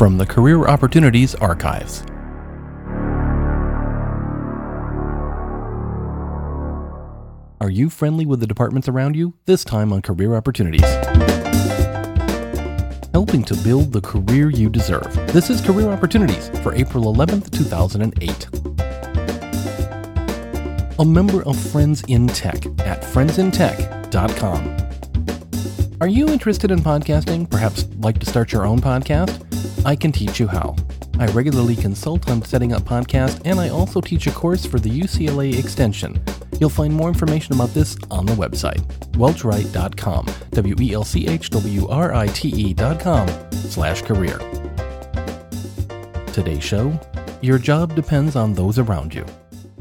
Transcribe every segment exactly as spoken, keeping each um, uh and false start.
from the Career Opportunities Archives. Are you friendly with the departments around you? This time on Career Opportunities. Helping to build the career you deserve. This is Career Opportunities for April eleventh, two thousand eight. A member of Friends in Tech at friends in tech dot com. Are you interested in podcasting? Perhaps like to start your own podcast? I can teach you how. I regularly consult on setting up podcasts, and I also teach a course for the U C L A Extension. You'll find more information about this on the website, welch wright dot com, W E L C H W R I T E dot com slash career. Today's show, your job depends on those around you.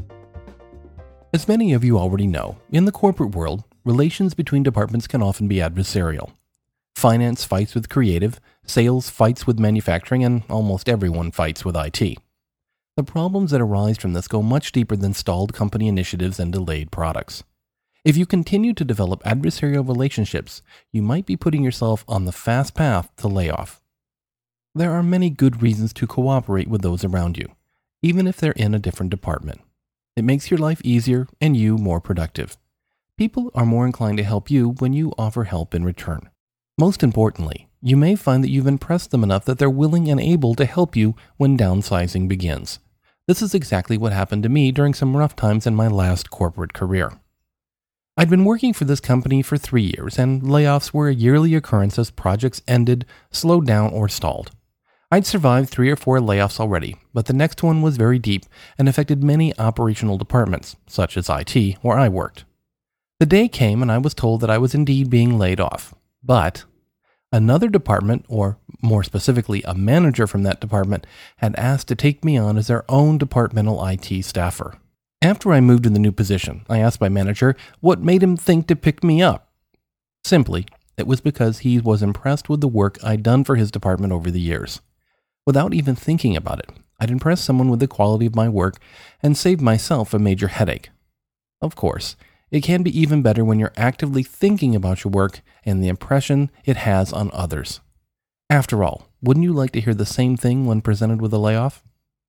As many of you already know, in the corporate world, relations between departments can often be adversarial. Finance fights with creative, sales fights with manufacturing, and almost everyone fights with I T. The problems that arise from this go much deeper than stalled company initiatives and delayed products. If you continue to develop adversarial relationships, you might be putting yourself on the fast path to layoff. There are many good reasons to cooperate with those around you, even if they're in a different department. It makes your life easier and you more productive. People are more inclined to help you when you offer help in return. Most importantly, you may find that you've impressed them enough that they're willing and able to help you when downsizing begins. This is exactly what happened to me during some rough times in my last corporate career. I'd been working for this company for three years, and layoffs were a yearly occurrence as projects ended, slowed down, or stalled. I'd survived three or four layoffs already, but the next one was very deep and affected many operational departments, such as I T, where I worked. The day came and I was told that I was indeed being laid off, but another department, or more specifically a manager from that department, had asked to take me on as their own departmental I T staffer. After I moved to the new position, I asked my manager what made him think to pick me up. Simply, it was because he was impressed with the work I'd done for his department over the years. Without even thinking about it, I'd impressed someone with the quality of my work and saved myself a major headache. Of course, it can be even better when you're actively thinking about your work and the impression it has on others. After all, wouldn't you like to hear the same thing when presented with a layoff?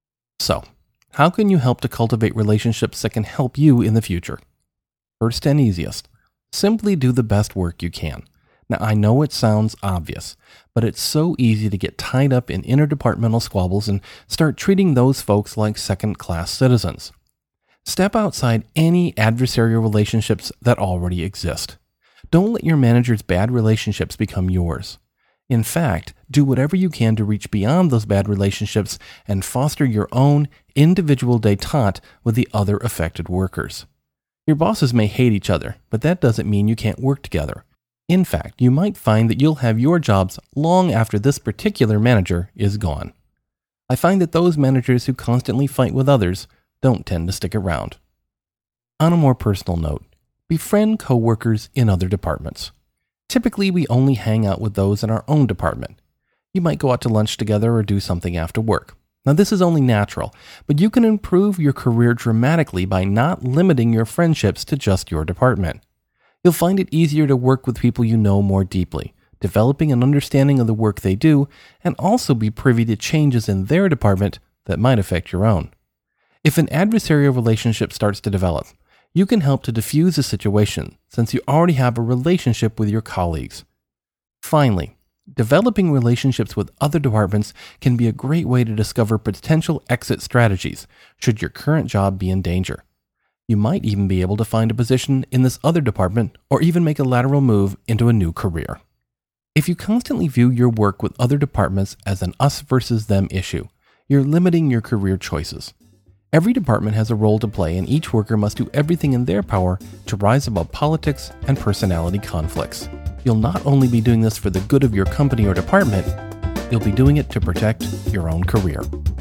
So, how can you help to cultivate relationships that can help you in the future? First and easiest, simply do the best work you can. Now, I know it sounds obvious, but it's so easy to get tied up in interdepartmental squabbles and start treating those folks like second-class citizens. Step outside any adversarial relationships that already exist. Don't let your manager's bad relationships become yours. In fact, do whatever you can to reach beyond those bad relationships and foster your own individual détente with the other affected workers. Your bosses may hate each other, but that doesn't mean you can't work together. In fact, you might find that you'll have your jobs long after this particular manager is gone. I find that those managers who constantly fight with others don't tend to stick around. On a more personal note, befriend coworkers in other departments. Typically, we only hang out with those in our own department. You might go out to lunch together or do something after work. Now, this is only natural, but you can improve your career dramatically by not limiting your friendships to just your department. You'll find it easier to work with people you know more deeply, developing an understanding of the work they do, and also be privy to changes in their department that might affect your own. If an adversarial relationship starts to develop, you can help to diffuse the situation since you already have a relationship with your colleagues. Finally, developing relationships with other departments can be a great way to discover potential exit strategies should your current job be in danger. You might even be able to find a position in this other department or even make a lateral move into a new career. If you constantly view your work with other departments as an us versus them issue, you're limiting your career choices. Every department has a role to play, and each worker must do everything in their power to rise above politics and personality conflicts. You'll not only be doing this for the good of your company or department, you'll be doing it to protect your own career.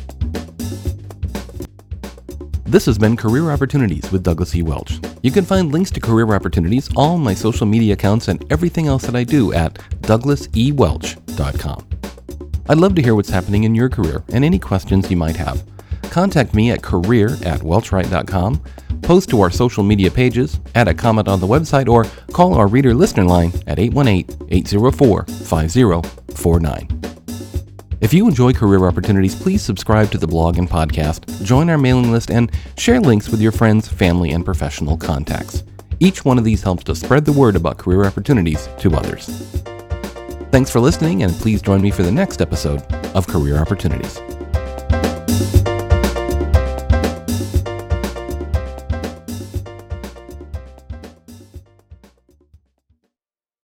This has been Career Opportunities with Douglas E. Welch. You can find links to Career Opportunities, all my social media accounts, and everything else that I do at douglas e welch dot com. I'd love to hear what's happening in your career and any questions you might have. Contact me at career at welch wright dot com, post to our social media pages, add a comment on the website, or call our reader listener line at eight one eight, eight zero four, five zero four nine. If you enjoy Career Opportunities, please subscribe to the blog and podcast, join our mailing list, and share links with your friends, family, and professional contacts. Each one of these helps to spread the word about career opportunities to others. Thanks for listening, and please join me for the next episode of Career Opportunities.